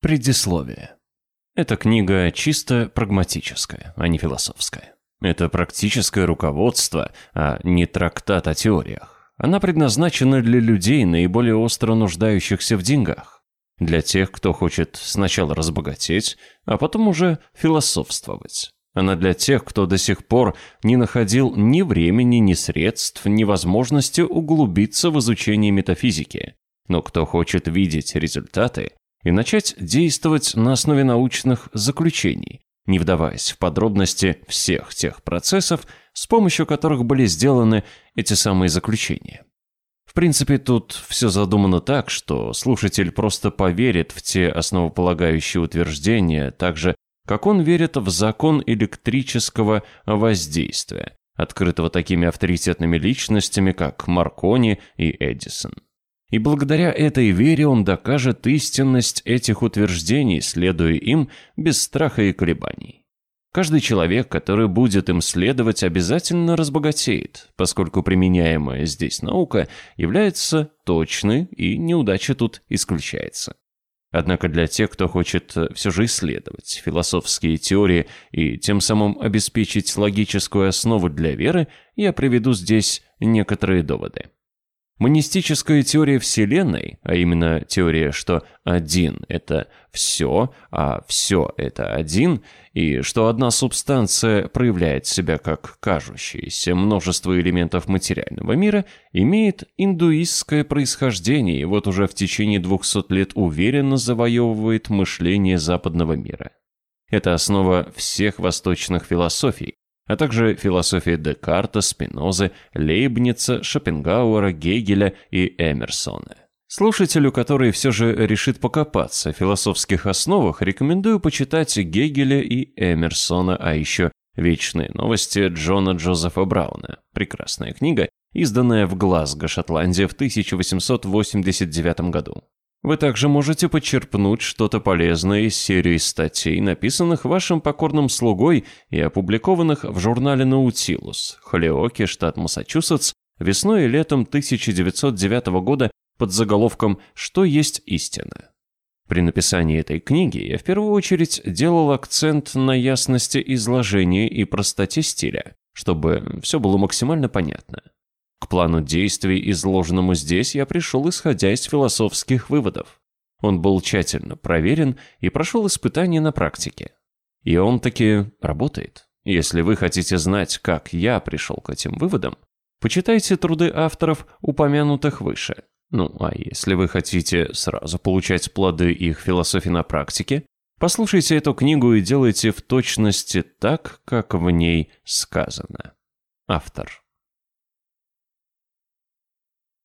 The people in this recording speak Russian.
Предисловие. Эта книга чисто прагматическая, а не философская. Это практическое руководство, а не трактат о теориях. Она предназначена для людей, наиболее остро нуждающихся в деньгах. Для тех, кто хочет сначала разбогатеть, а потом уже философствовать. Она для тех, кто до сих пор не находил ни времени, ни средств, ни возможности углубиться в изучение метафизики, но кто хочет видеть результаты и начать действовать на основе научных заключений, не вдаваясь в подробности всех тех процессов, с помощью которых были сделаны эти самые заключения. В принципе, тут все задумано так, что слушатель просто поверит в те основополагающие утверждения, так же, как он верит в закон электрического воздействия, открытого такими авторитетными личностями, как Маркони и Эдисон. И благодаря этой вере он докажет истинность этих утверждений, следуя им без страха и колебаний. Каждый человек, который будет им следовать, обязательно разбогатеет, поскольку применяемая здесь наука является точной, и неудача тут исключается. Однако для тех, кто хочет все же исследовать философские теории и тем самым обеспечить логическую основу для веры, я приведу здесь некоторые доводы. Монистическая теория Вселенной, а именно теория, что один – это все, а все – это один, и что одна субстанция проявляет себя как кажущееся множество элементов материального мира, имеет индуистское происхождение и вот уже в течение 200 лет уверенно завоевывает мышление западного мира. Это основа всех восточных философий, а также философия Декарта, Спинозы, Лейбница, Шопенгауэра, Гегеля и Эмерсона. Слушателю, который все же решит покопаться в философских основах, рекомендую почитать Гегеля и Эмерсона, а еще «Вечные новости» Джона Джозефа Брауна. Прекрасная книга, изданная в Глазго, Шотландия в 1889 году. Вы также можете почерпнуть что-то полезное из серии статей, написанных вашим покорным слугой и опубликованных в журнале «Наутилус», Холиоке, штат Массачусетс, весной и летом 1909 года под заголовком «Что есть истина?». При написании этой книги я в первую очередь делал акцент на ясности изложения и простоте стиля, чтобы все было максимально понятно. К плану действий, изложенному здесь, я пришел, исходя из философских выводов. Он был тщательно проверен и прошел испытания на практике. И он таки работает. Если вы хотите знать, как я пришел к этим выводам, почитайте труды авторов, упомянутых выше. А если вы хотите сразу получать плоды их философии на практике, послушайте эту книгу и делайте в точности так, как в ней сказано. Автор.